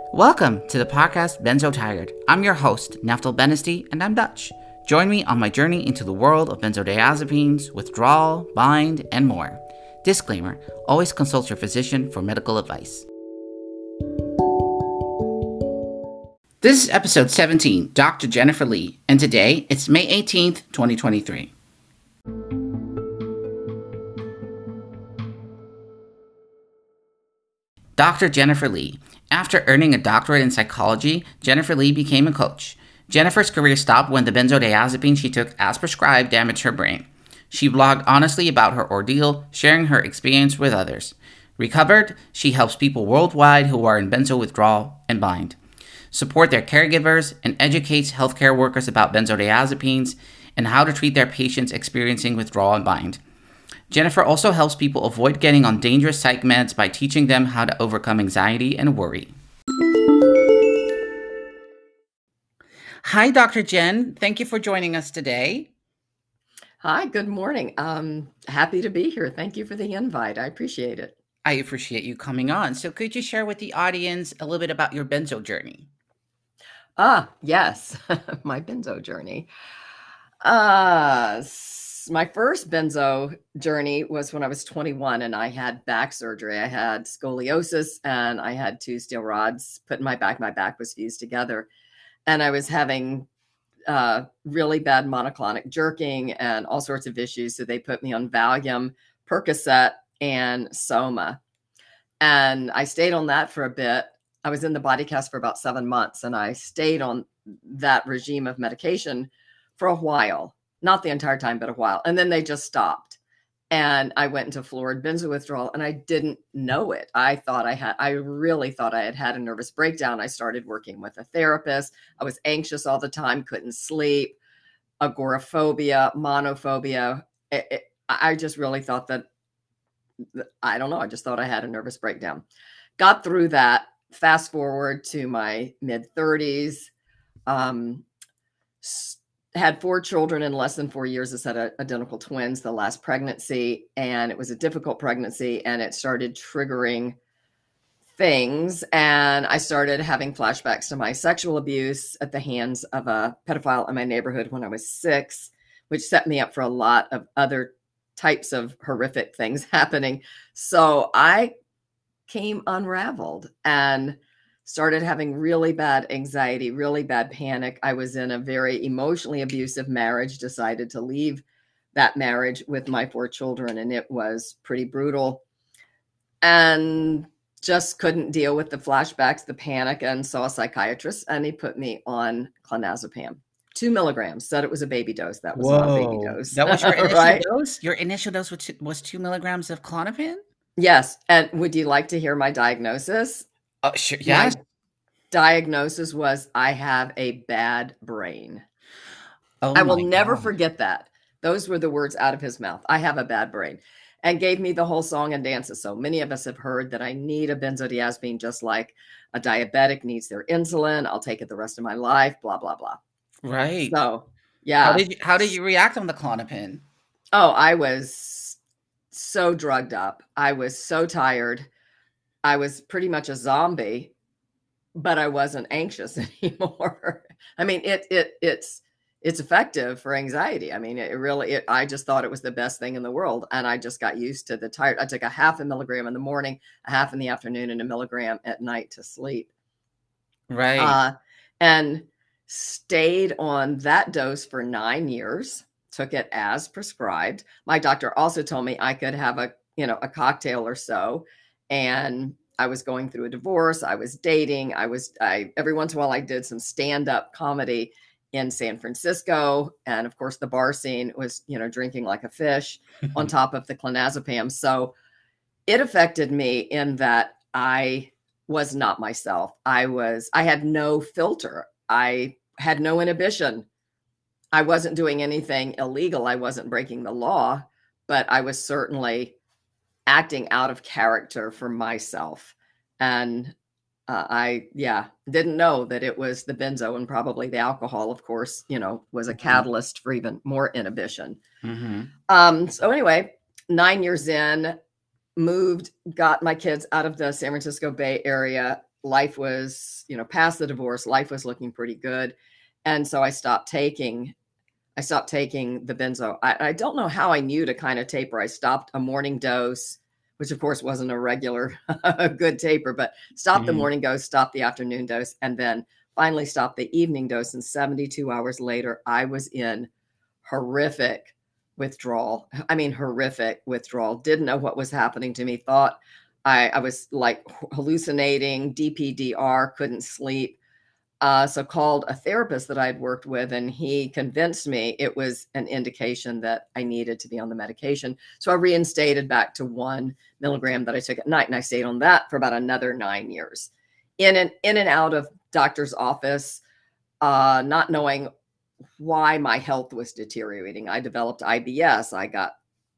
Welcome to the podcast Benzo Tired. I'm your host, Naftal Benesty, and I'm Dutch. Join me on my journey into the world of benzodiazepines, withdrawal, bind, and more. Disclaimer, always consult your physician for medical advice. This is episode 17, Dr. Jennifer Lee, and today it's May 18th, 2023. Dr. Jennifer Lee. After earning a doctorate in psychology, Jennifer Lee became a coach. Jennifer's career stopped when the benzodiazepine she took as prescribed damaged her brain. She blogged honestly about her ordeal, sharing her experience with others. Recovered, she helps people worldwide who are in benzo withdrawal and bind, support their caregivers, and educates healthcare workers about benzodiazepines and how to treat their patients experiencing withdrawal and bind. Jennifer also helps people avoid getting on dangerous psych meds by teaching them how to overcome anxiety and worry. Hi, Dr. Jen. Thank you for joining us today. Hi, good morning. Happy to be here. Thank you for the invite. I appreciate it. I appreciate you coming on. So could you share with the audience a little bit about your benzo journey? Yes, my benzo journey. My first benzo journey was when I was 21 and I had back surgery. I had scoliosis and I had two steel rods put in my back. My back was fused together and I was having really bad monoclonic jerking and all sorts of issues. So they put me on Valium, Percocet, and Soma. And I stayed on that for a bit. I was in the body cast for about 7 months and I stayed on that regime of medication for a while. Not the entire time, but a while. And then they just stopped. And I went into florid benzo withdrawal and I didn't know it. I really thought I had a nervous breakdown. I started working with a therapist. I was anxious all the time, couldn't sleep, agoraphobia, monophobia. I just really thought that, I don't know, I just thought I had a nervous breakdown. Got through that. Fast forward to my mid 30s. Had 4 children in less than 4 years. I said identical twins, the last pregnancy, and it was a difficult pregnancy and it started triggering things. And I started having flashbacks to my sexual abuse at the hands of a pedophile in my neighborhood when I was 6, which set me up for a lot of other types of horrific things happening. So I came unraveled and started having really bad anxiety, really bad panic. I was in a very emotionally abusive marriage, decided to leave that marriage with my 4 children, and it was pretty brutal. And just couldn't deal with the flashbacks, the panic, and saw a psychiatrist, and he put me on clonazepam. 2 milligrams, said it was a baby dose. That was not a baby dose. That was your initial right? dose? Your initial dose was 2 milligrams of Klonopin? Yes. And would you like to hear my diagnosis? Oh, sure. Yes. My diagnosis was I have a bad brain. I will never forget that. Those were the words out of his mouth. I have a bad brain, and gave me the whole song and dances. So many of us have heard that I need a benzodiazepine just like a diabetic needs their insulin. I'll take it the rest of my life, blah, blah, blah. Right. So, yeah. How did you react on the Klonopin? Oh, I was so drugged up. I was so tired. I was pretty much a zombie, but I wasn't anxious anymore. I mean, it's effective for anxiety. I mean, I just thought it was the best thing in the world. And I just got used to the tired. I took a 0.5 milligram in the morning, a 0.5 in the afternoon, and 1 milligram at night to sleep. Right. And stayed on that dose for 9 years, took it as prescribed. My doctor also told me I could have a cocktail or so. And I was going through a divorce. I was dating. Every once in a while I did some stand-up comedy in San Francisco. And of course the bar scene was, drinking like a fish on top of the clonazepam. So it affected me in that I was not myself. I had no filter. I had no inhibition. I wasn't doing anything illegal. I wasn't breaking the law, but I was certainly acting out of character for myself. And I didn't know that it was the benzo, and probably the alcohol, of course, was a catalyst for even more inhibition. So anyway, 9 years in, got my kids out of the San Francisco Bay Area, life was, past the divorce, life was looking pretty good. And so I stopped taking the benzo. I don't know how I knew to kind of taper. I stopped a morning dose, which of course wasn't a regular good taper, but stopped the morning dose, stopped the afternoon dose, and then finally stopped the evening dose. And 72 hours later, I was in horrific withdrawal. I mean, horrific withdrawal. Didn't know what was happening to me. Thought I was like hallucinating, DPDR, couldn't sleep. So called a therapist that I'd worked with, and he convinced me it was an indication that I needed to be on the medication. So I reinstated back to 1 milligram that I took at night, and I stayed on that for about another 9 years, in and out of doctor's office, not knowing why my health was deteriorating. I developed IBS. I got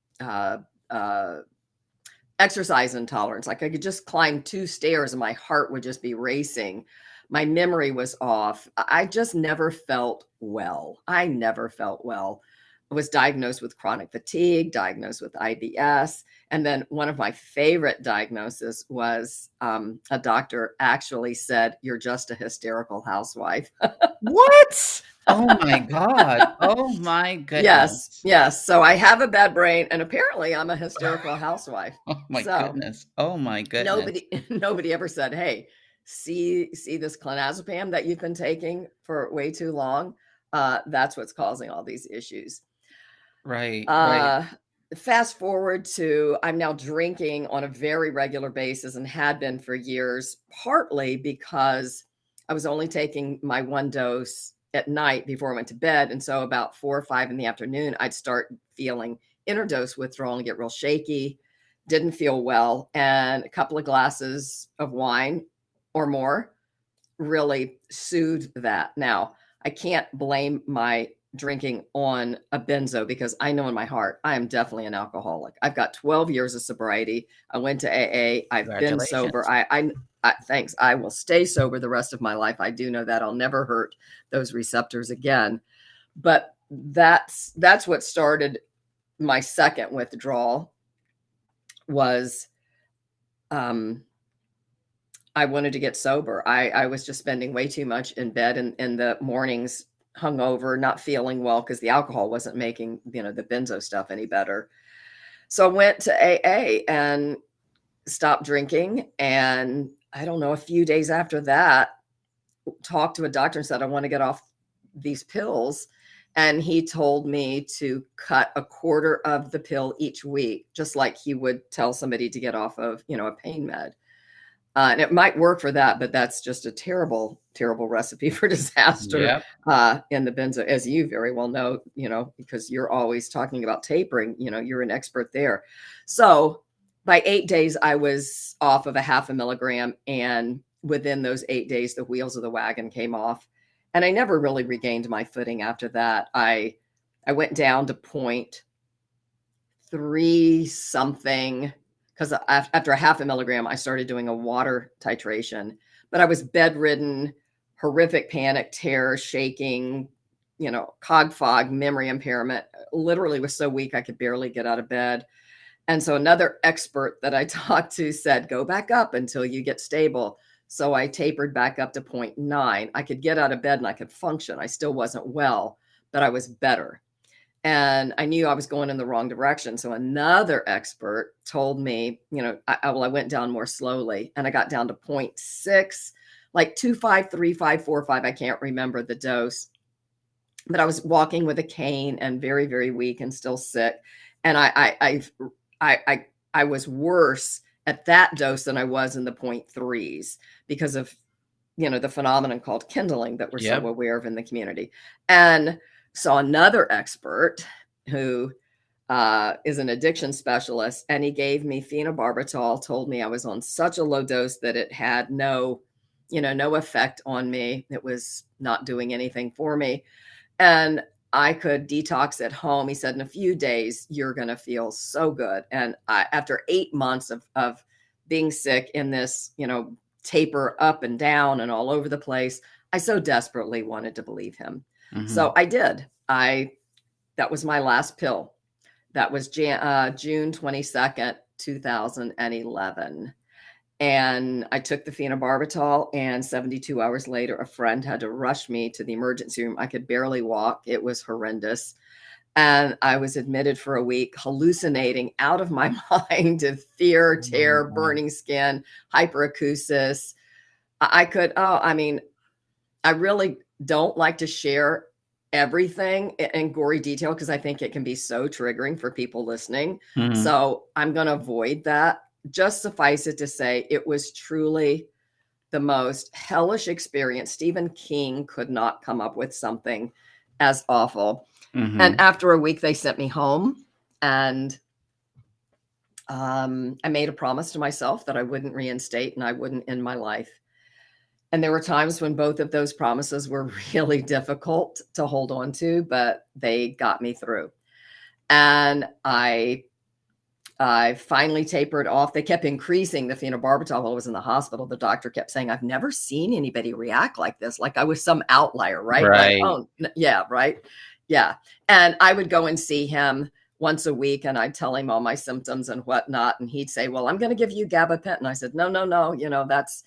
exercise intolerance. Like I could just climb 2 stairs and my heart would just be racing. My memory was off. I just never felt well. I never felt well. I was diagnosed with chronic fatigue, diagnosed with IBS. And then one of my favorite diagnoses was a doctor actually said, "You're just a hysterical housewife." What? Oh my God. Oh my goodness. Yes. So I have a bad brain, and apparently I'm a hysterical housewife. Oh my So goodness. Oh my goodness. nobody ever said, "Hey, see this clonazepam that you've been taking for way too long. That's what's causing all these issues." Right. Fast forward to I'm now drinking on a very regular basis and had been for years, partly because I was only taking my 1 dose at night before I went to bed. And so about 4 or 5 in the afternoon, I'd start feeling interdose withdrawal and get real shaky, didn't feel well. And a couple of glasses of wine or more really soothed that. Now, I can't blame my drinking on a benzo because I know in my heart I am definitely an alcoholic. I've got 12 years of sobriety. I went to AA. I've been sober. Thanks. I will stay sober the rest of my life. I do know that I'll never hurt those receptors again. But that's what started my second withdrawal. Was I wanted to get sober. I was just spending way too much in bed in the mornings, hungover, not feeling well because the alcohol wasn't making, the benzo stuff any better. So I went to AA and stopped drinking. And I don't know, a few days after that, talked to a doctor and said, "I want to get off these pills." And he told me to cut a quarter of the pill each week, just like he would tell somebody to get off of, a pain med. And it might work for that, but that's just a terrible, terrible recipe for disaster. Yep. In the benzo, as you very well know, because you're always talking about tapering, you're an expert there. So by 8 days, I was off of a 0.5 milligram. And within those 8 days, the wheels of the wagon came off. And I never really regained my footing after that. I went down to 0.3 something. Because after a 0.5 milligram, I started doing a water titration, but I was bedridden, horrific panic, terror, shaking, cog fog, memory impairment, literally was so weak I could barely get out of bed. And so another expert that I talked to said, "Go back up until you get stable." So I tapered back up to 0.9. I could get out of bed and I could function. I still wasn't well, but I was better. And I knew I was going in the wrong direction. So another expert told me, I went down more slowly and I got down to 0.6, like 2.5, 3.5, 4.5. I can't remember the dose, but I was walking with a cane and very, very weak and still sick. And I was worse at that dose than I was in the 0.3s because of, the phenomenon called kindling that we're so aware of in the community. And saw another expert who is an addiction specialist, and he gave me phenobarbital, told me I was on such a low dose that it had no effect on me. It was not doing anything for me. And I could detox at home. He said, in a few days, you're going to feel so good. And after 8 months of being sick in this, taper up and down and all over the place, I so desperately wanted to believe him. Mm-hmm. So I did. That was my last pill. That was June 22nd, 2011. And I took the phenobarbital, and 72 hours later, a friend had to rush me to the emergency room. I could barely walk. It was horrendous. And I was admitted for a week, hallucinating out of my mind of fear, terror, burning skin, hyperacusis. I mean, I really don't like to share everything in gory detail because I think it can be so triggering for people listening. Mhm. So I'm going to avoid that. Just suffice it to say, it was truly the most hellish experience. Stephen King could not come up with something as awful. And after a week, they sent me home, and I made a promise to myself that I wouldn't reinstate and I wouldn't end my life. And there were times when both of those promises were really difficult to hold on to, but they got me through. And I finally tapered off. They kept increasing the phenobarbital while I was in the hospital. The doctor kept saying, I've never seen anybody react like this. Like I was some outlier, right? Right. Like, oh, yeah, right. Yeah. And I would go and see him once a week, and I'd tell him all my symptoms and whatnot. And he'd say, well, I'm going to give you gabapentin. I said, no, that's,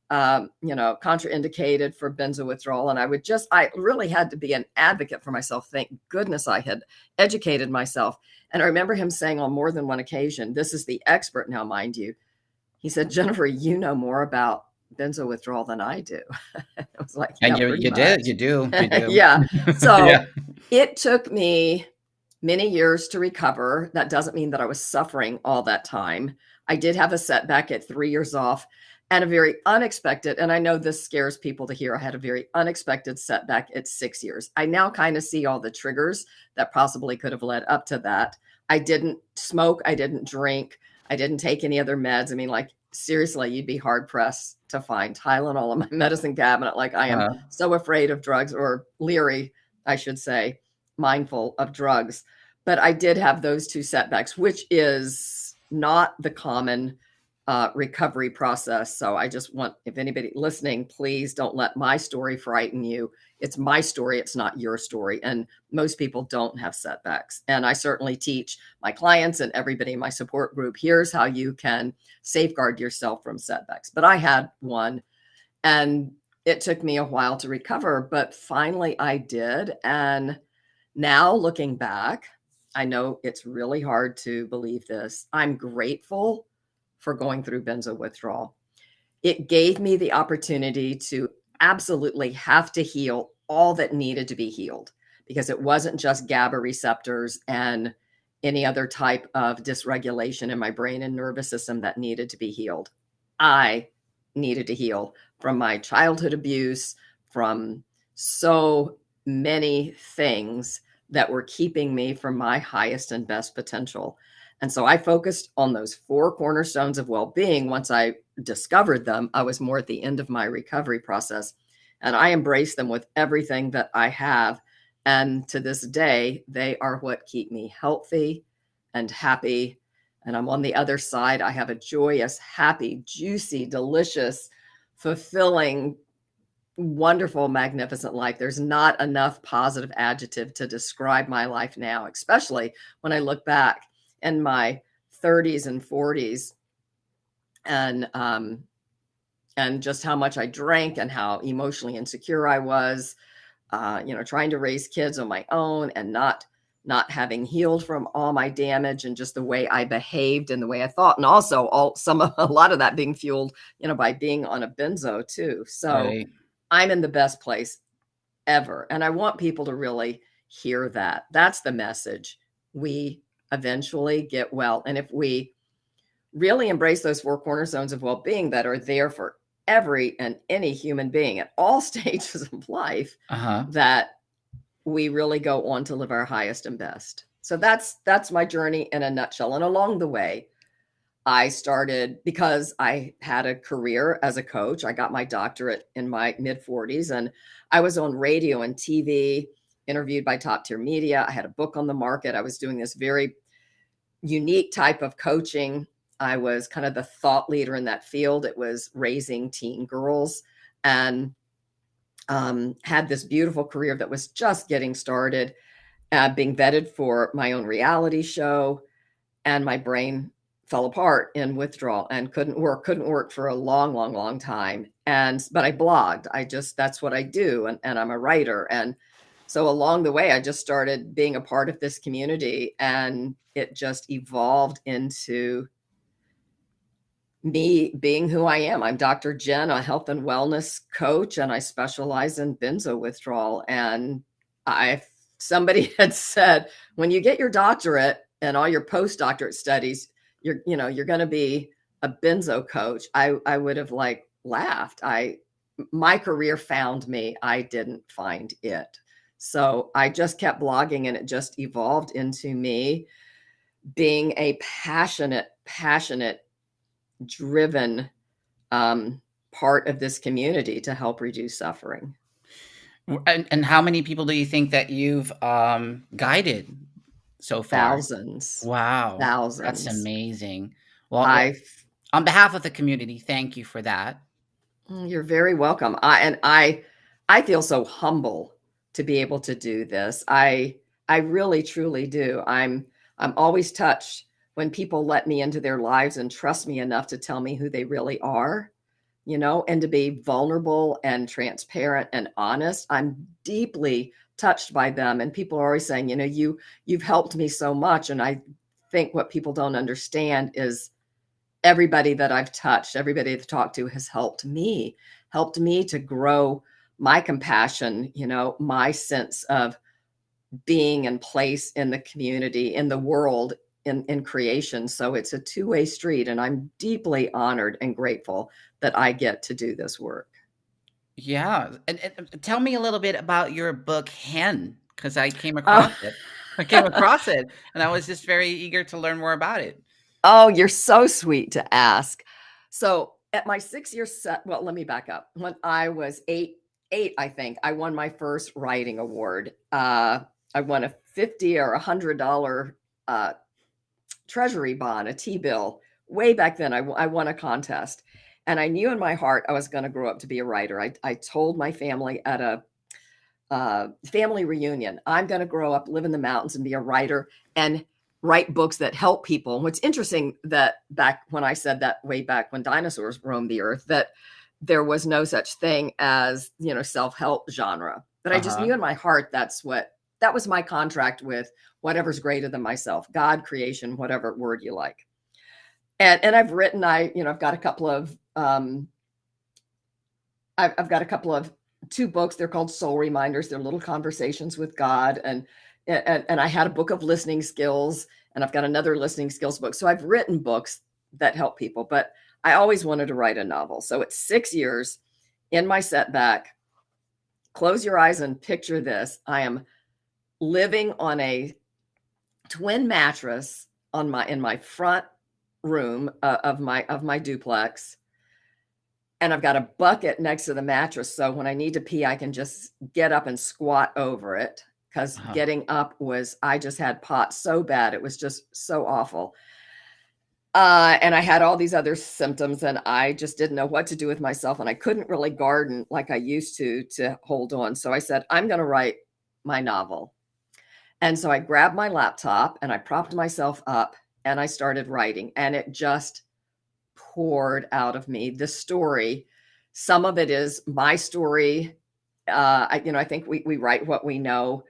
contraindicated for benzo withdrawal. And I really had to be an advocate for myself. Thank goodness I had educated myself. And I remember him saying on more than one occasion, this is the expert now, mind you. He said, Jennifer, you know more about benzo withdrawal than I do. I was like, yeah, and you do. Yeah. So Yeah. It took me many years to recover. That doesn't mean that I was suffering all that time. I did have a setback at 3 years off, and a very unexpected, and I know this scares people to hear, I had a very unexpected setback at 6 years. I now kind of see all the triggers that possibly could have led up to that. I didn't smoke. I didn't drink. I didn't take any other meds. I mean, like, seriously, you'd be hard pressed to find Tylenol in my medicine cabinet. Like, I am so afraid of drugs, or leery, I should say, mindful of drugs. But I did have those two setbacks, which is not the common recovery process. So I just want, if anybody listening, please don't let my story frighten you. It's my story. It's not your story. And most people don't have setbacks. And I certainly teach my clients and everybody in my support group, here's how you can safeguard yourself from setbacks. But I had one, and it took me a while to recover, but finally I did. And now looking back, I know it's really hard to believe this. I'm grateful for going through benzo withdrawal. It gave me the opportunity to absolutely have to heal all that needed to be healed, because it wasn't just GABA receptors and any other type of dysregulation in my brain and nervous system that needed to be healed. I needed to heal from my childhood abuse, from so many things that were keeping me from my highest and best potential. And so I focused on those 4 cornerstones of well-being. Once I discovered them, I was more at the end of my recovery process, and I embraced them with everything that I have. And to this day, they are what keep me healthy and happy. And I'm on the other side. I have a joyous, happy, juicy, delicious, fulfilling, wonderful, magnificent life. There's not enough positive adjective to describe my life now, especially when I look back in my 30s and 40s, and just how much I drank and how emotionally insecure I was, trying to raise kids on my own and not having healed from all my damage, and just the way I behaved and the way I thought. And also a lot of that being fueled, by being on a benzo too. So right. I'm in the best place ever. And I want people to really hear that. That's the message. We eventually get well. And if we really embrace those 4 cornerstones of well-being that are there for every and any human being at all stages of life, that we really go on to live our highest and best. So that's my journey in a nutshell. And along the way, I started, because I had a career as a coach. I got my doctorate in my mid-40s, and I was on radio and TV, interviewed by top tier media. I had a book on the market. I was doing this very unique type of coaching. I was kind of the thought leader in that field. It was raising teen girls, and had this beautiful career that was just getting started, being vetted for my own reality show. And my brain fell apart in withdrawal and couldn't work for a long, long, long time. But I blogged. That's what I do. And I'm a writer. And so along the way, I just started being a part of this community, and it just evolved into me being who I am. I'm Dr. Jen, a health and wellness coach, and I specialize in benzo withdrawal. And somebody had said, when you get your doctorate and all your postdoctorate studies, you're going to be a benzo coach. I would have laughed. My career found me. I didn't find it. So I just kept blogging, and it just evolved into me being a passionate, driven part of this community to help reduce suffering. And how many people do you think that you've guided so far? Thousands. Wow. Thousands. That's amazing. Well, on behalf of the community, thank you for that. You're very welcome. I feel so humble to be able to do this. I really, truly do. I'm always touched when people let me into their lives and trust me enough to tell me who they really are, and to be vulnerable and transparent and honest. I'm deeply touched by them. And people are always saying, you've helped me so much. And I think what people don't understand is everybody that I've touched, everybody I've talked to has helped me to grow my compassion, my sense of being in place in the community, in the world, in creation. So it's a two-way street, and I'm deeply honored and grateful that I get to do this work. Yeah. And tell me a little bit about your book, Hen, because I came across it. And I was just very eager to learn more about it. Oh, you're so sweet to ask. So at my 6-year set, well, let me back up. When I was eight, I think, I won my first writing award. I won a $50 or $100 treasury bond, a T-bill. Way back then, I won a contest. And I knew in my heart I was going to grow up to be a writer. I told my family at a family reunion, I'm going to grow up, live in the mountains, and be a writer and write books that help people. And what's interesting that back when I said that, way back when dinosaurs roamed the earth, that there was no such thing as, self-help genre. But I just knew in my heart that was my contract with whatever's greater than myself, God, creation, whatever word you like. And I've written, I've got a couple of, I've got a couple of 2 books. They're called Soul Reminders. They're little conversations with God. And I had a book of listening skills, and I've got another listening skills book. So I've written books that help people, but I always wanted to write a novel. So it's 6 years in my setback. Close your eyes and picture this. I am living on a twin mattress in my front room of my duplex. And I've got a bucket next to the mattress. So when I need to pee, I can just get up and squat over it, because getting up I just had POTS so bad. It was just so awful. And I had all these other symptoms, and I just didn't know what to do with myself. And I couldn't really garden like I used to hold on. So I said, I'm going to write my novel. And so I grabbed my laptop and I propped myself up and I started writing, and it just poured out of me. The story, some of it is my story. I think we write what we know,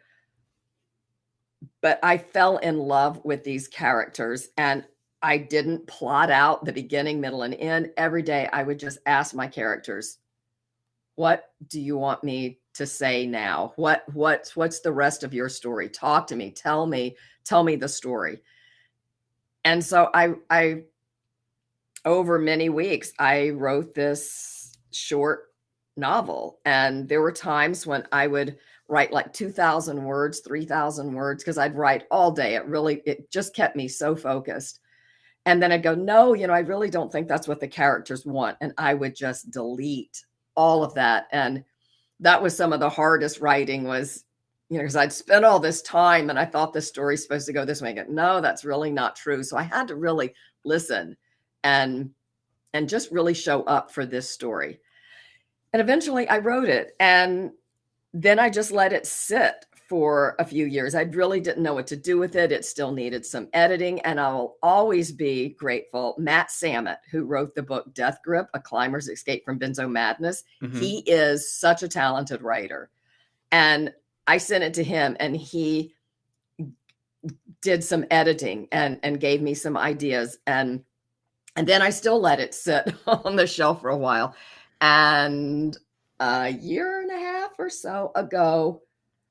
but I fell in love with these characters, and I didn't plot out the beginning, middle, and end. Every day I would just ask my characters, what do you want me to say now? What's the rest of your story? Talk to me. Tell me the story. And so I over many weeks, I wrote this short novel, and there were times when I would write like 2,000 words, 3,000 words, because I'd write all day. It just kept me so focused. And then I'd go, no, I really don't think that's what the characters want. And I would just delete all of that. And that was some of the hardest writing was, because I'd spent all this time and I thought the story's supposed to go this way. I go, no, that's really not true. So I had to really listen and just really show up for this story. And eventually I wrote it, and then I just let it sit for a few years. I really didn't know what to do with it. It still needed some editing, and I will always be grateful. Matt Samet, who wrote the book Death Grip, A Climber's Escape from Benzo Madness, he is such a talented writer. And I sent it to him, and he did some editing and gave me some ideas. And then I still let it sit on the shelf for a while. And a year and a half or so ago,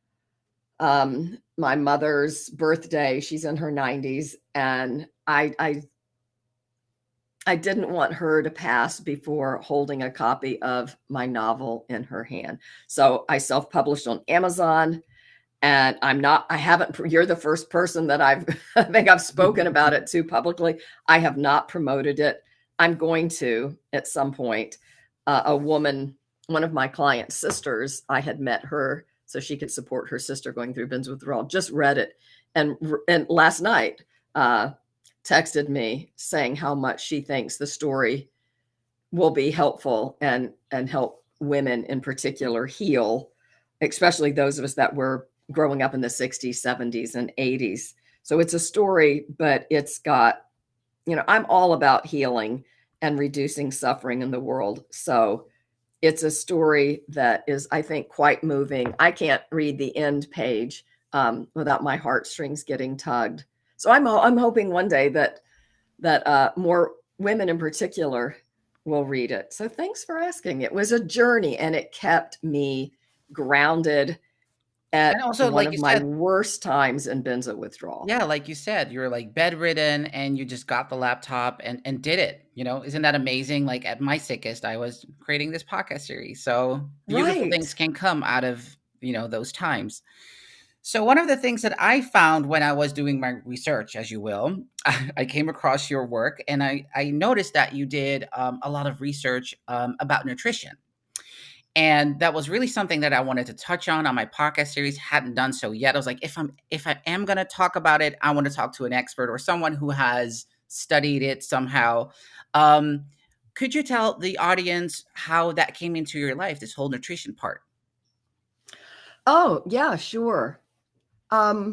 my mother's birthday, she's in her 90s, and I didn't want her to pass before holding a copy of my novel in her hand. So I self-published on Amazon, and you're the first person that I think I've spoken about it to publicly. I have not promoted it. I'm going to at some point. A woman, one of my client's sisters, I had met her so she could support her sister going through binge withdrawal, just read it. And last night texted me saying how much she thinks the story will be helpful and help women in particular heal, especially those of us that were growing up in the 60s, 70s, and 80s. So it's a story, but it's got, I'm all about healing and reducing suffering in the world. So it's a story that is, I think, quite moving. I can't read the end page without my heartstrings getting tugged. So I'm hoping one day that more women in particular will read it. So thanks for asking. It was a journey, and it kept me grounded at one of my worst times in benzo withdrawal. Yeah, like you said, you're like bedridden and you just got the laptop and did it. Isn't that amazing? Like at my sickest, I was creating this podcast series. So beautiful things can come out of, those times. So one of the things that I found when I was doing my research, as you will, I came across your work, and I noticed that you did a lot of research about nutrition. And that was really something that I wanted to touch on my podcast series. Hadn't done so yet. I was like, if I am going to talk about it, I want to talk to an expert or someone who has studied it somehow. Could you tell the audience how that came into your life, this whole nutrition part? Oh, yeah, sure. I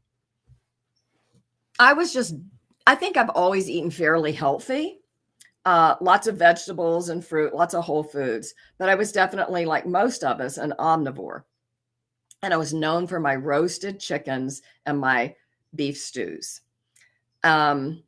think I've always eaten fairly healthy. Lots of vegetables and fruit, lots of whole foods. But I was definitely, like most of us, an omnivore. And I was known for my roasted chickens and my beef stews. And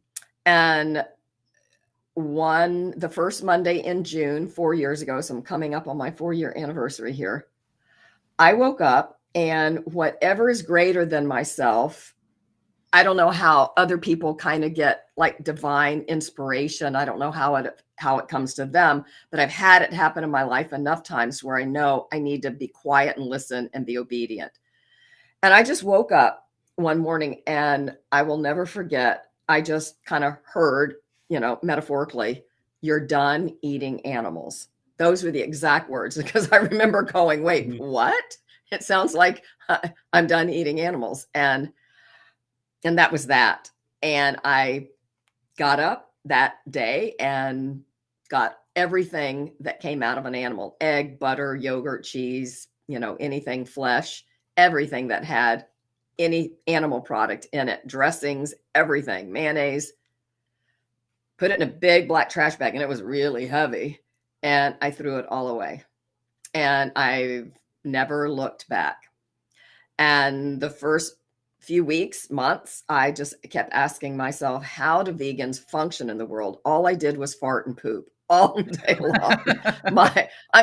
the first Monday in June, 4 years ago, so I'm coming up on my 4-year anniversary here, I woke up, and whatever is greater than myself, I don't know how other people kind of get like divine inspiration. I don't know how it comes to them, but I've had it happen in my life enough times where I know I need to be quiet and listen and be obedient. And I just woke up one morning, and I will never forget, I just kind of heard, metaphorically, "You're done eating animals." Those were the exact words, because I remember going, wait, what? It sounds like I'm done eating animals. And that was that. And I got up that day and got everything that came out of an animal: egg, butter, yogurt, cheese, anything flesh, everything that had any animal product in it, dressings, everything, mayonnaise, put it in a big black trash bag, and it was really heavy. And I threw it all away. And I've never looked back. And the first few weeks, months, I just kept asking myself, how do vegans function in the world? All I did was fart and poop all day long.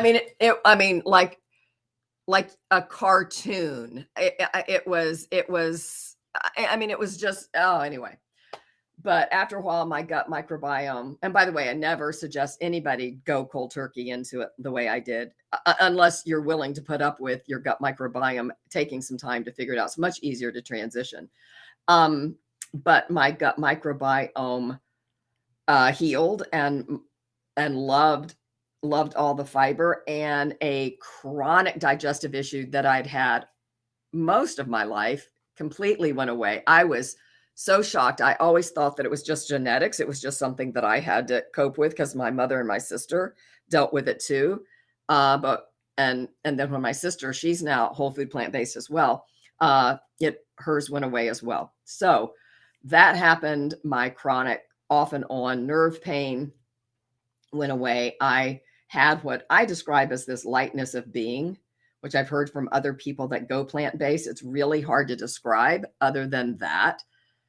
Like a cartoon. It was just, anyway. But after a while, my gut microbiome, and by the way, I never suggest anybody go cold turkey into it the way I did, unless you're willing to put up with your gut microbiome taking some time to figure it out. It's much easier to transition. But my gut microbiome healed and loved all the fiber, and a chronic digestive issue that I'd had most of my life completely went away. I was so shocked. I always thought that it was just genetics. It was just something that I had to cope with because my mother and my sister dealt with it too. And then when my sister, she's now whole food plant-based as well. hers went away as well. So that happened. My chronic off and on nerve pain went away. I had what I describe as this lightness of being, which I've heard from other people that go plant-based. It's really hard to describe other than that,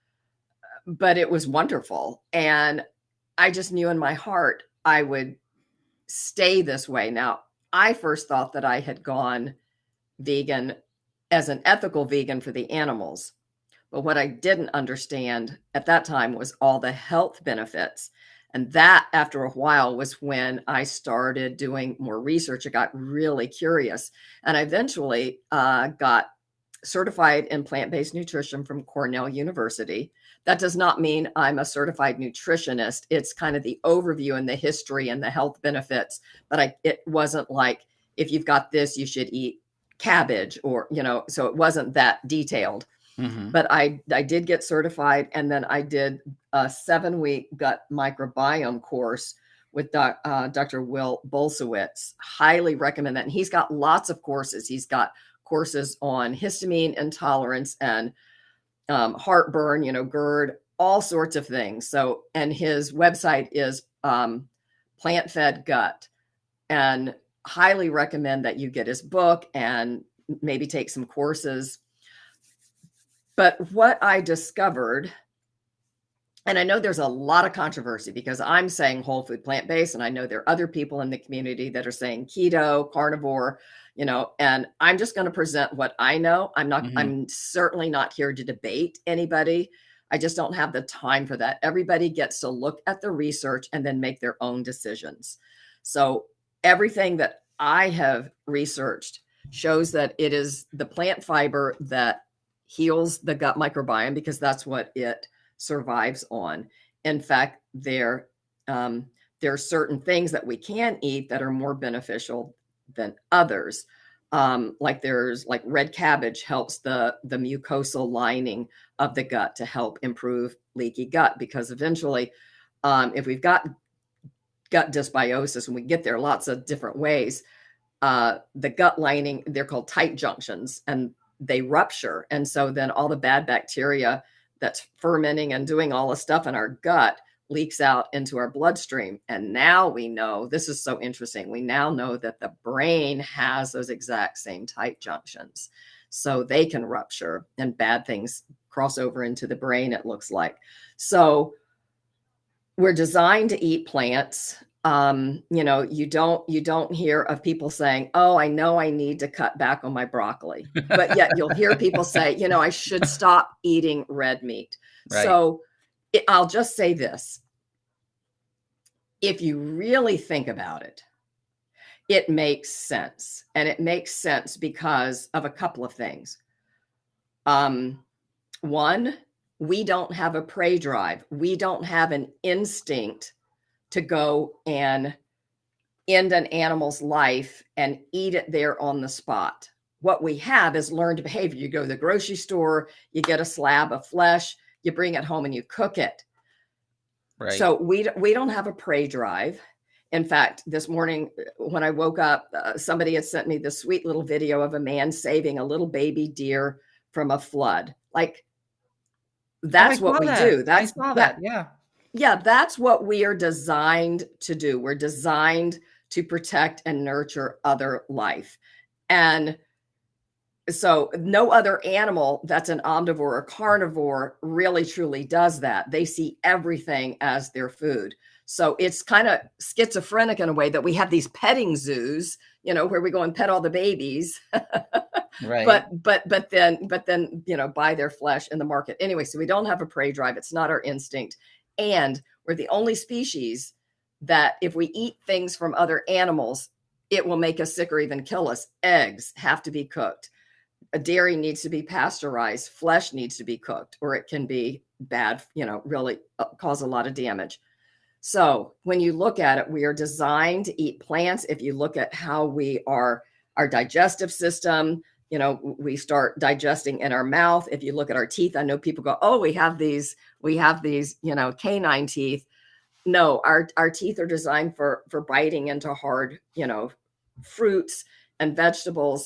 but it was wonderful. And I just knew in my heart I would stay this way. Now, I first thought that I had gone vegan as an ethical vegan for the animals. But what I didn't understand at that time was all the health benefits. And that, after a while, was when I started doing more research. I got really curious. And I eventually got certified in plant-based nutrition from Cornell University. That does not mean I'm a certified nutritionist. It's kind of the overview and the history and the health benefits. But it wasn't like, if you've got this, you should eat cabbage, or, so it wasn't that detailed. Mm-hmm. But I did get certified, and then I did a 7-week gut microbiome course with Dr. Will Bulsiewicz. Highly recommend that. And he's got lots of courses. He's got courses on histamine intolerance and heartburn, GERD, all sorts of things. So, and his website is Plant Fed Gut, and highly recommend that you get his book and maybe take some courses. But what I discovered, and I know there's a lot of controversy because I'm saying whole food plant-based, and I know there are other people in the community that are saying keto, carnivore, and I'm just going to present what I know. I'm certainly not here to debate anybody. I just don't have the time for that. Everybody gets to look at the research and then make their own decisions. So everything that I have researched shows that it is the plant fiber that heals the gut microbiome, because that's what it survives on. In fact, there are certain things that we can eat that are more beneficial than others. Like red cabbage helps the mucosal lining of the gut to help improve leaky gut, because eventually, if we've got gut dysbiosis, and we get there lots of different ways, the gut lining, they're called tight junctions, and they rupture. And so then all the bad bacteria that's fermenting and doing all the stuff in our gut leaks out into our bloodstream. And now we know, this is so interesting, we now know that the brain has those exact same tight junctions. So they can rupture and bad things cross over into the brain, it looks like. So we're designed to eat plants. You don't hear of people saying, oh, I know I need to cut back on my broccoli, but yet you'll hear people say, I should stop eating red meat. Right. So I'll just say this. If you really think about it, it makes sense. And it makes sense because of a couple of things. One, we don't have a prey drive. We don't have an instinct to go and end an animal's life and eat it there on the spot. What we have is learned behavior. You go to the grocery store, you get a slab of flesh, you bring it home and you cook it. Right. So we don't have a prey drive. In fact, this morning when I woke up, somebody had sent me this sweet little video of a man saving a little baby deer from a flood. Like, that's what we do. I saw that. Yeah. Yeah, that's what we are designed to do. We're designed to protect and nurture other life. And so no other animal that's an omnivore or carnivore really truly does that. They see everything as their food. So it's kind of schizophrenic in a way that we have these petting zoos, where we go and pet all the babies. Right. But then, buy their flesh in the market. Anyway, so we don't have a prey drive. It's not our instinct. And we're the only species that if we eat things from other animals, it will make us sick or even kill us. Eggs have to be cooked. A dairy needs to be pasteurized. Flesh needs to be cooked, or it can be bad, really cause a lot of damage. So when you look at it, we are designed to eat plants. If you look at how our digestive system, we start digesting in our mouth. If you look at our teeth, I know people go, oh, we have these, canine teeth. No, our teeth are designed for biting into hard, fruits and vegetables.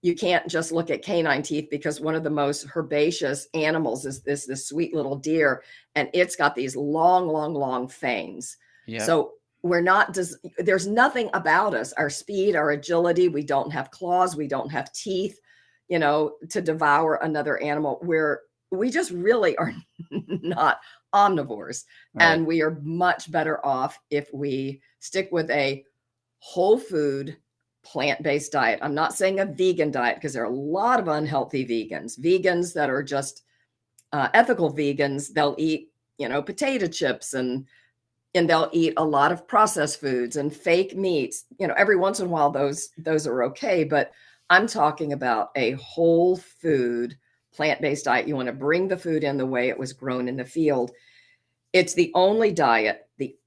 you can't just look at canine teeth, because one of the most herbaceous animals is this sweet little deer, and it's got these long, long, long fangs. Yep. So we're not just, there's nothing about us, our speed, our agility. We don't have claws, we don't have teeth, to devour another animal. We just really are not omnivores. Right. And we are much better off if we stick with a whole food, plant-based diet. I'm not saying a vegan diet, because there are a lot of unhealthy vegans that are just ethical vegans. They'll eat, potato chips, and they'll eat a lot of processed foods and fake meats. Every once in a while, those are okay. But I'm talking about a whole food, plant-based diet. You want to bring the food in the way it was grown in the field. It's the only diet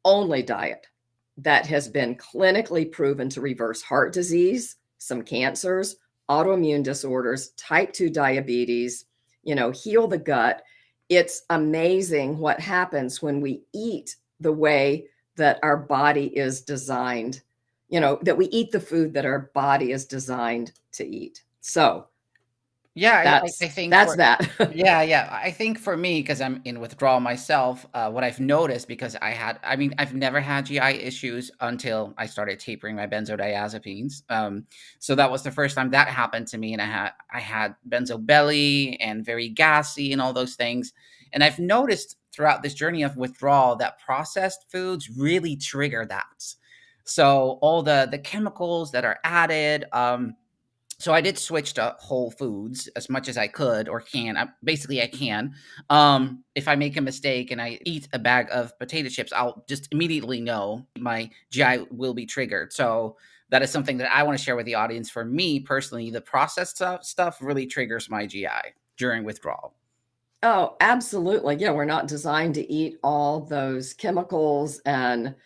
that has been clinically proven to reverse heart disease, some cancers, autoimmune disorders, type 2 diabetes, heal the gut. It's amazing what happens when we eat the way that our body is designed, that we eat the food that our body is designed to eat. So Yeah, I think that's that. yeah. I think for me, because I'm in withdrawal myself, what I've noticed, because I've never had GI issues until I started tapering my benzodiazepines. So that was the first time that happened to me, and I had benzo belly and very gassy and all those things. And I've noticed throughout this journey of withdrawal that processed foods really trigger that. So all the chemicals that are added. So I did switch to whole foods as much as I could, or can. I can. If I make a mistake and I eat a bag of potato chips, I'll just immediately know my GI will be triggered. So that is something that I want to share with the audience. For me personally, the processed stuff really triggers my GI during withdrawal. Oh, absolutely. Yeah, we're not designed to eat all those chemicals and,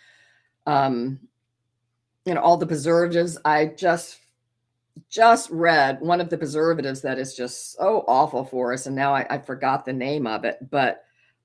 all the preservatives. I just read one of the preservatives that is just so awful for us, and now I forgot the name of it. But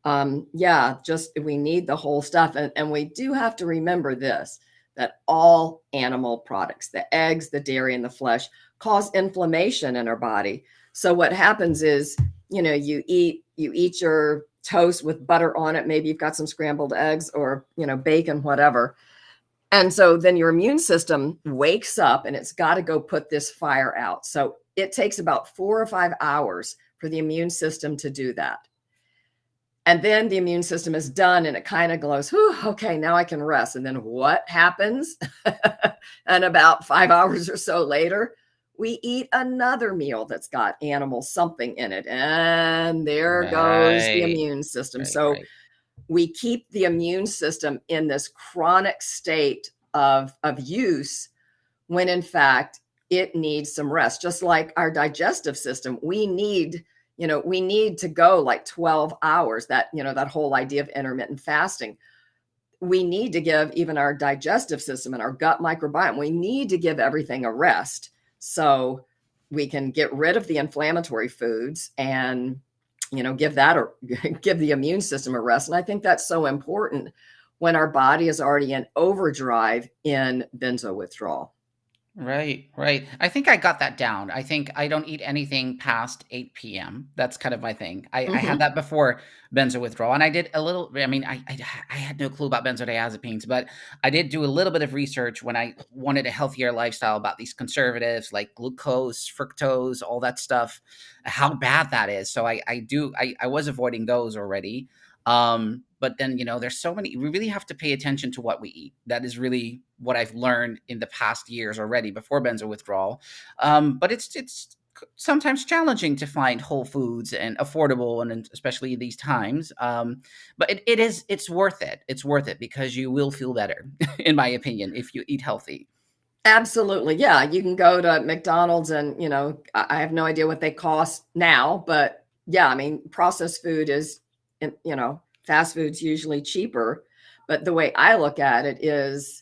just we need the whole stuff, and we do have to remember this, that all animal products, the eggs, the dairy, and the flesh, cause inflammation in our body. So what happens is, you eat your toast with butter on it. Maybe you've got some scrambled eggs or bacon, whatever. And so then your immune system wakes up, and it's got to go put this fire out. So it takes about 4 or 5 hours for the immune system to do that. And then the immune system is done, and it kind of goes, whew, okay, now I can rest. And then what happens? And about 5 hours or so later, we eat another meal that's got animal something in it. And there goes the immune system. So we keep the immune system in this chronic state of use, when in fact it needs some rest. Just like our digestive system, we need to go like 12 hours, that whole idea of intermittent fasting. We need to give even our digestive system and our gut microbiome, we need to give everything a rest, so we can get rid of the inflammatory foods and give the immune system a rest. And I think that's so important when our body is already in overdrive in benzo withdrawal. Right. I think I got that down. I think I don't eat anything past 8 p.m. That's kind of my thing. I had that before benzo withdrawal, and I did a little. I had no clue about benzodiazepines, but I did do a little bit of research when I wanted a healthier lifestyle about these conservatives like glucose, fructose, all that stuff, how bad that is. So I was avoiding those already. But then, there's so many, we really have to pay attention to what we eat. That is really what I've learned in the past years already before benzo withdrawal. But it's sometimes challenging to find whole foods and affordable, and especially these times. But it's worth it. It's worth it because you will feel better, in my opinion, if you eat healthy. Absolutely. Yeah. You can go to McDonald's and, I have no idea what they cost now, but yeah, processed food is, fast food's usually cheaper. But the way I look at it is,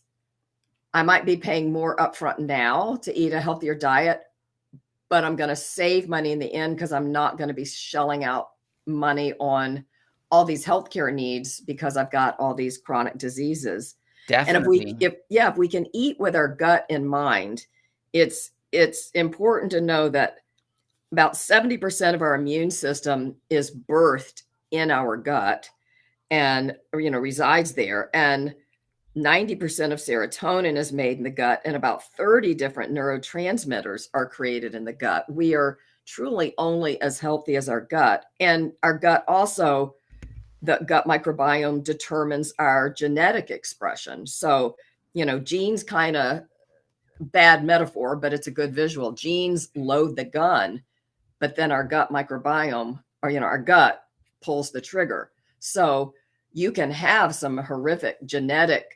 I might be paying more upfront now to eat a healthier diet, but I'm going to save money in the end, because I'm not going to be shelling out money on all these healthcare needs because I've got all these chronic diseases. Definitely. And if we can eat with our gut in mind, it's it's important to know that about 70% of our immune system is birthed in our gut and, resides there. And 90% of serotonin is made in the gut, and about 30 different neurotransmitters are created in the gut. We are truly only as healthy as our gut. And our gut also, the gut microbiome determines our genetic expression. So, genes kind of bad metaphor, but it's a good visual. Genes load the gun, but then our gut microbiome, or, our gut pulls the trigger. So you can have some horrific genetic,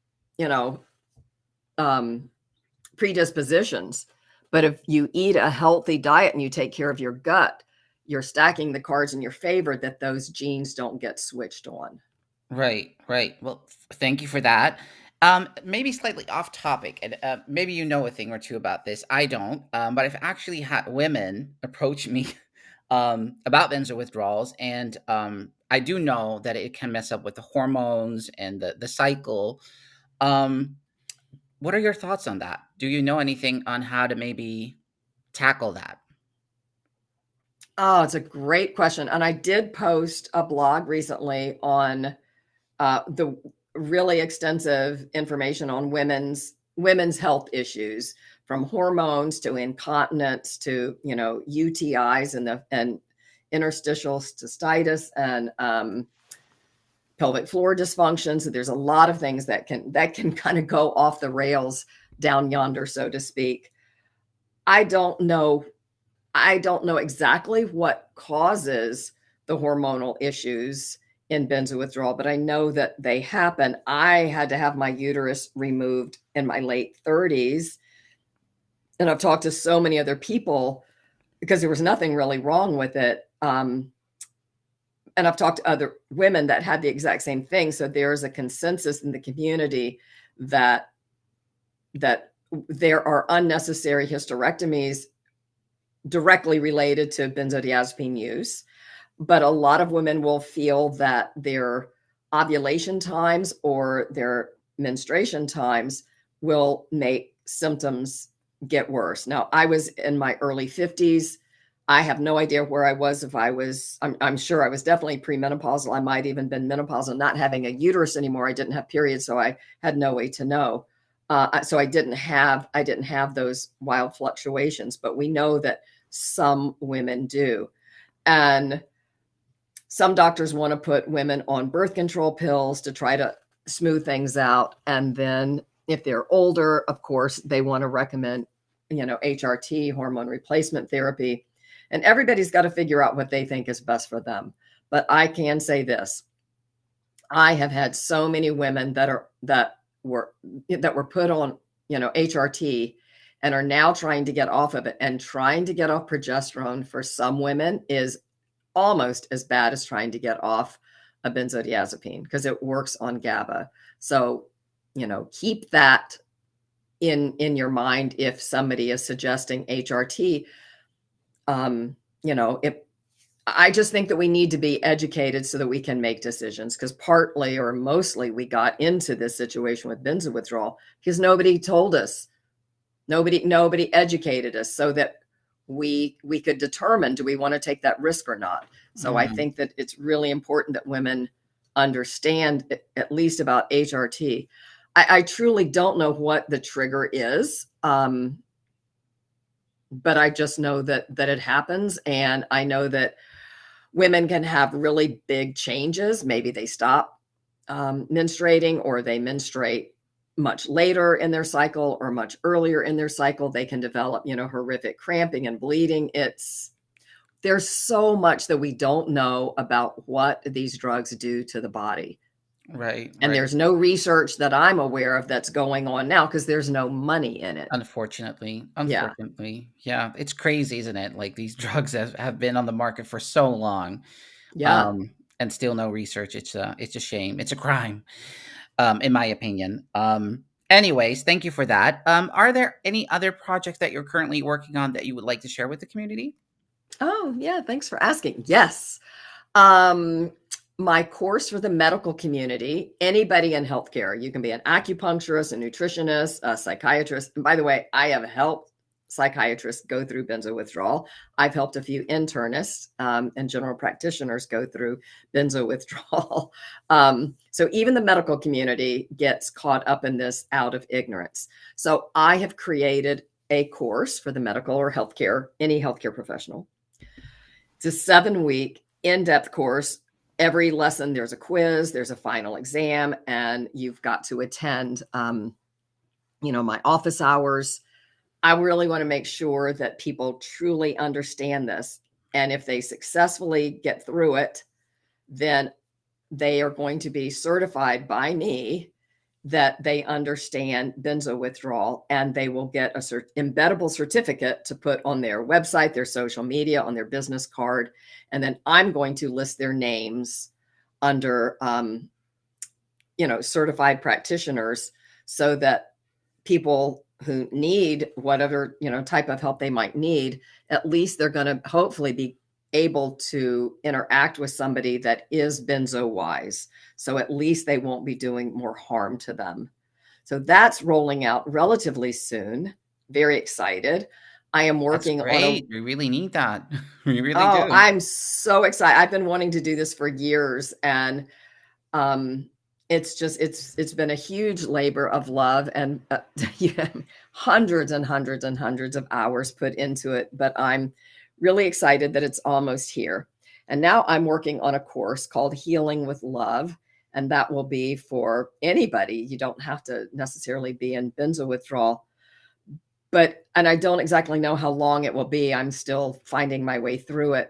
predispositions, but if you eat a healthy diet and you take care of your gut, you're stacking the cards in your favor that those genes don't get switched on. Right, right. Well, thank you for that. Maybe slightly off topic, and maybe you know a thing or two about this. I don't, but I've actually had women approach me about benzo withdrawals, and I do know that it can mess up with the hormones and the cycle. Um, what are your thoughts on that? Do you know anything on how to maybe tackle that? Oh, it's a great question. And I did post a blog recently on the really extensive information on women's health issues, from hormones to incontinence to UTIs and interstitial cystitis and pelvic floor dysfunction. So there's a lot of things that can kind of go off the rails down yonder, so to speak. I don't know exactly what causes the hormonal issues in benzo withdrawal, but I know that they happen. I had to have my uterus removed in my late 30s. And I've talked to so many other people because there was nothing really wrong with it. And I've talked to other women that had the exact same thing. So there's a consensus in the community that there are unnecessary hysterectomies directly related to benzodiazepine use. But a lot of women will feel that their ovulation times or their menstruation times will make symptoms get worse. Now, I was in my early 50s. I have no idea where I was. I'm sure I was definitely premenopausal. I might even been menopausal, not having a uterus anymore. I didn't have periods, so I had no way to know. So I didn't have those wild fluctuations, but we know that some women do. And some doctors want to put women on birth control pills to try to smooth things out. And then if they're older, of course, they want to recommend, HRT, hormone replacement therapy. And everybody's got to figure out what they think is best for them. But I can say this. I have had so many women that were put on, HRT and are now trying to get off of it. And trying to get off progesterone for some women is almost as bad as trying to get off a benzodiazepine because it works on GABA. So, keep that in your mind if somebody is suggesting HRT. I just think that we need to be educated so that we can make decisions, because partly or mostly we got into this situation with benzo withdrawal because nobody told us, nobody educated us so that we could determine, do we want to take that risk or not? So I think that it's really important that women understand at least about HRT. I truly don't know what the trigger is. But I just know that it happens. And I know that women can have really big changes. Maybe they stop menstruating, or they menstruate much later in their cycle or much earlier in their cycle. They can develop, horrific cramping and bleeding. There's so much that we don't know about what these drugs do to the body. Right. And there's no research that I'm aware of that's going on now because there's no money in it. Unfortunately. Yeah. It's crazy, isn't it? Like, these drugs have been on the market for so long. Yeah. And still no research. It's a shame. It's a crime, in my opinion. Anyways, thank you for that. Are there any other projects that you're currently working on that you would like to share with the community? Oh, yeah. Thanks for asking. Yes. My course for the medical community, anybody in healthcare, you can be an acupuncturist, a nutritionist, a psychiatrist. And by the way, I have helped psychiatrists go through benzo withdrawal. I've helped a few internists and general practitioners go through benzo withdrawal. So even the medical community gets caught up in this out of ignorance. So I have created a course for the medical or healthcare, any healthcare professional. It's a 7-week in-depth course. Every lesson, there's a quiz, there's a final exam, and you've got to attend, my office hours. I really want to make sure that people truly understand this. And if they successfully get through it, then they are going to be certified by me that they understand benzo withdrawal, and they will get a embeddable certificate to put on their website, their social media, on their business card. And then I'm going to list their names under, certified practitioners, so that people who need whatever, type of help they might need, at least they're going to hopefully be able to interact with somebody that is benzo wise. So at least they won't be doing more harm to them. So that's rolling out relatively soon. Very excited. I am working on we really need that. We really do. I'm so excited. I've been wanting to do this for years, and it's been a huge labor of love, and hundreds and hundreds and hundreds of hours put into it. But I'm really excited that it's almost here. And now I'm working on a course called Healing with Love, and that will be for anybody. You don't have to necessarily be in benzo withdrawal, and I don't exactly know how long it will be. I'm still finding my way through it.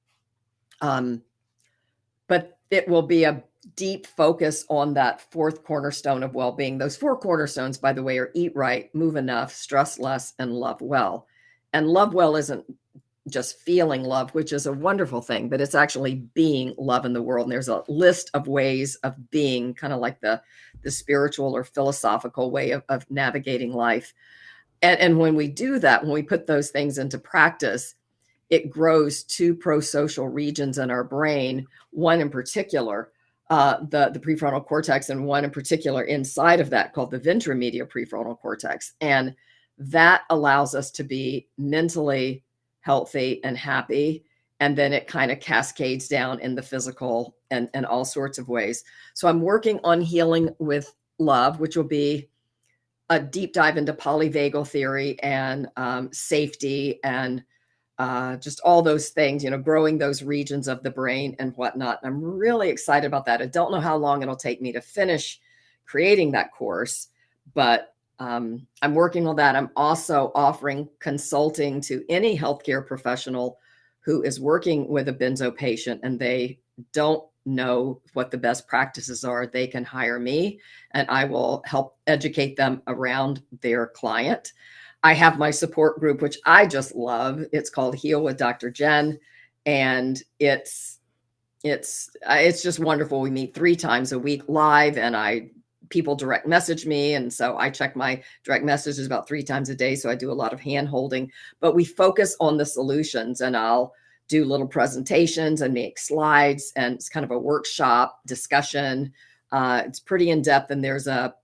But it will be a deep focus on that fourth cornerstone of well-being. Those 4 cornerstones, by the way, are eat right, move enough, stress less, and love well. And love well isn't just feeling love, which is a wonderful thing, but it's actually being love in the world. And there's a list of ways of being, kind of like the spiritual or philosophical way of navigating life. And when we do that, when we put those things into practice, it grows 2 pro-social regions in our brain, one in particular, the prefrontal cortex, and one in particular inside of that called the ventromedial prefrontal cortex. And that allows us to be mentally healthy and happy. And then it kind of cascades down in the physical and all sorts of ways. So I'm working on Healing with Love, which will be a deep dive into polyvagal theory and safety and just all those things, growing those regions of the brain and whatnot. I'm really excited about that. I don't know how long it'll take me to finish creating that course, but I'm working on that. I'm also offering consulting to any healthcare professional who is working with a benzo patient and they don't know what the best practices are. They can hire me and I will help educate them around their client. I have my support group, which I just love. It's called Heal with Dr. Jen. And it's just wonderful. We meet 3 times a week live, and people direct message me. And so I check my direct messages about 3 times a day. So I do a lot of hand holding, but we focus on the solutions, and I'll do little presentations and make slides, and it's kind of a workshop discussion. It's pretty in depth. And there's a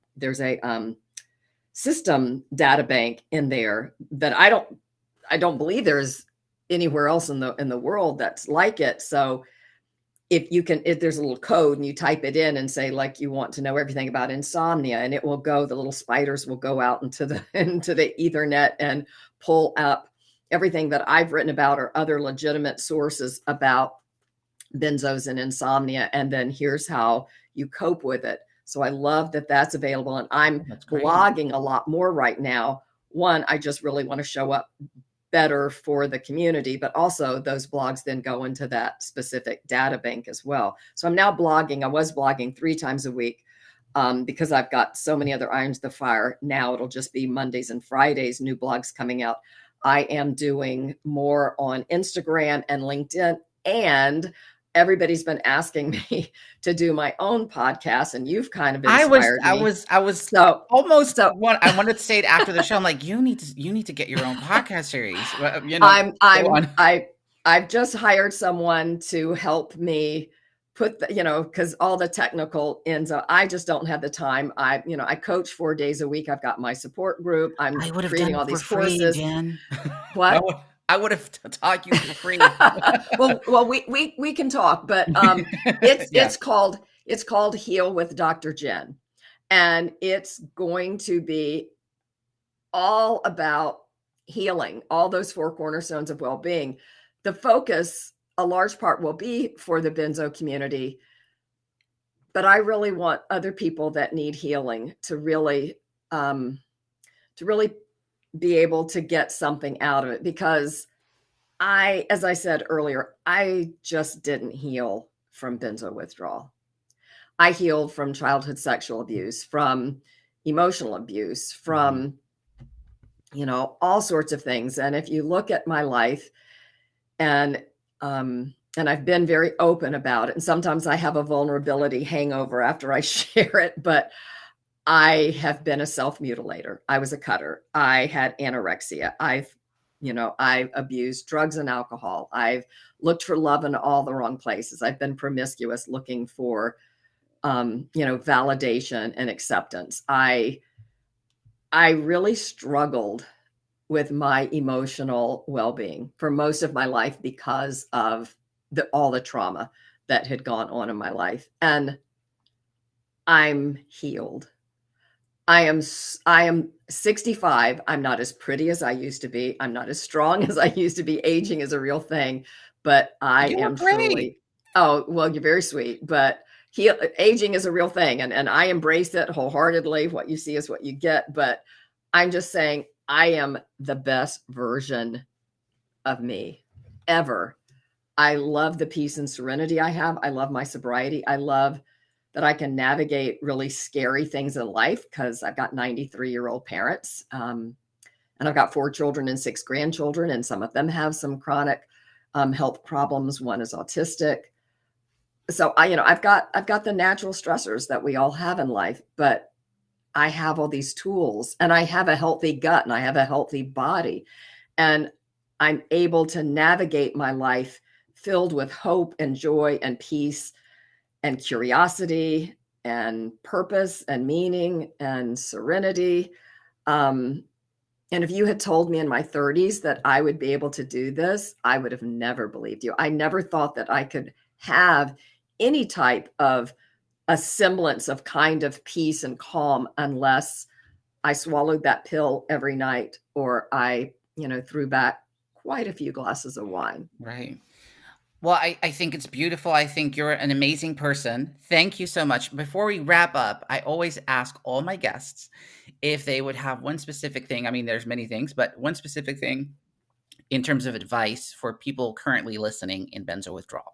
system data bank in there that I don't believe there's anywhere else in the world that's like it. So if there's a little code and you type it in and say, like, you want to know everything about insomnia, and it will go, the little spiders will go out into the Ethernet and pull up everything that I've written about or other legitimate sources about benzos and insomnia. And then here's how you cope with it. So I love that that's available. And I'm blogging a lot more right now. One, I just really want to show up better for the community, but also those blogs then go into that specific data bank as well. So I'm now blogging. I was blogging 3 times a week because I've got so many other irons to fire. Now it'll just be Mondays and Fridays, new blogs coming out. I am doing more on Instagram and LinkedIn, and everybody's been asking me to do my own podcast, and you've kind of inspired me. I was I wanted to say it after the show. I'm like, you need to get your own podcast series. I've just hired someone to help me put the, because all the technical ends up, I just don't have the time. I coach 4 days a week. I've got my support group. I'm I would have done creating it all for these free, courses. Jen. What? I would have taught you for free. well, we can talk, but it's called Heal with Dr. Jen, and it's going to be all about healing, all those 4 cornerstones of well-being. The focus, a large part, will be for the benzo community, but I really want other people that need healing to really be able to get something out of it, because as I said earlier, I just didn't heal from benzo withdrawal. I healed from childhood sexual abuse, from emotional abuse, from all sorts of things. And if you look at my life, and I've been very open about it, and sometimes I have a vulnerability hangover after I share it, but I have been a self-mutilator. I was a cutter. I had anorexia. I abused drugs and alcohol. I've looked for love in all the wrong places. I've been promiscuous, looking for, validation and acceptance. I really struggled with my emotional well-being for most of my life because of all the trauma that had gone on in my life. And I'm healed. I am 65. I'm not as pretty as I used to be. I'm not as strong as I used to be. Aging is a real thing, but I am truly, oh, well, you're very sweet, but aging is a real thing. And I embrace it wholeheartedly. What you see is what you get. But I'm just saying, I am the best version of me ever. I love the peace and serenity I have. I love my sobriety. I love that I can navigate really scary things in life, because I've got 93-year-old parents. And I've got 4 children and 6 grandchildren, and some of them have some chronic health problems. One is autistic. So I've got the natural stressors that we all have in life, but I have all these tools, and I have a healthy gut, and I have a healthy body, and I'm able to navigate my life filled with hope and joy and peace and curiosity and purpose and meaning and serenity. And if you had told me in my 30s that I would be able to do this, I would have never believed you. I never thought that I could have any type of a semblance of kind of peace and calm unless I swallowed that pill every night, or I, threw back quite a few glasses of wine. Right. Well, I think it's beautiful. I think you're an amazing person. Thank you so much. Before we wrap up, I always ask all my guests if they would have one specific thing. I mean, there's many things, but one specific thing in terms of advice for people currently listening in benzo withdrawal.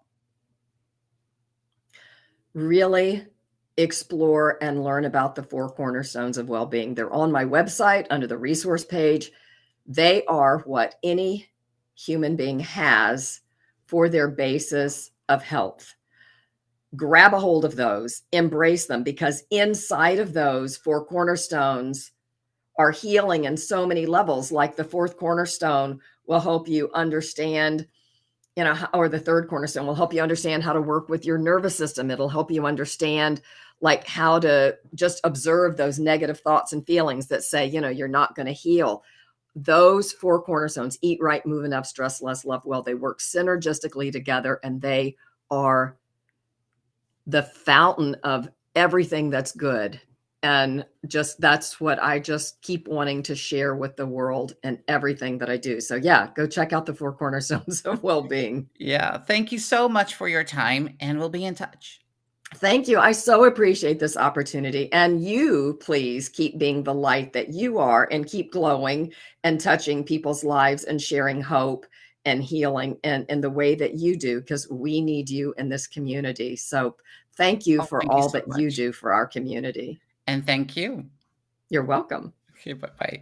Really explore and learn about the 4 cornerstones of well-being. They're on my website under the resource page. They are what any human being has for their basis of health. Grab a hold of those, embrace them, because inside of those 4 cornerstones are healing in so many levels. Like the 4th cornerstone will help you understand, or the 3rd cornerstone will help you understand how to work with your nervous system. It'll help you understand like how to just observe those negative thoughts and feelings that say, you're not going to heal. Those 4 cornerstones, eat right, move enough, stress less, love well, they work synergistically together, and they are the fountain of everything that's good. And that's what I just keep wanting to share with the world and everything that I do. So yeah, go check out the 4 cornerstones of well-being. Yeah. Thank you so much for your time, and we'll be in touch. Thank you. I so appreciate this opportunity. And you, please keep being the light that you are, and keep glowing and touching people's lives and sharing hope and healing in the way that you do, because we need you in this community. So thank you for all that you do for our community. And thank you. You're welcome. Okay, bye-bye.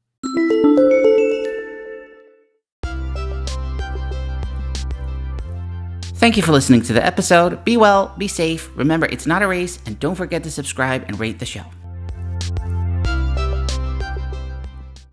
Thank you for listening to the episode. Be well, be safe. Remember, it's not a race, and don't forget to subscribe and rate the show.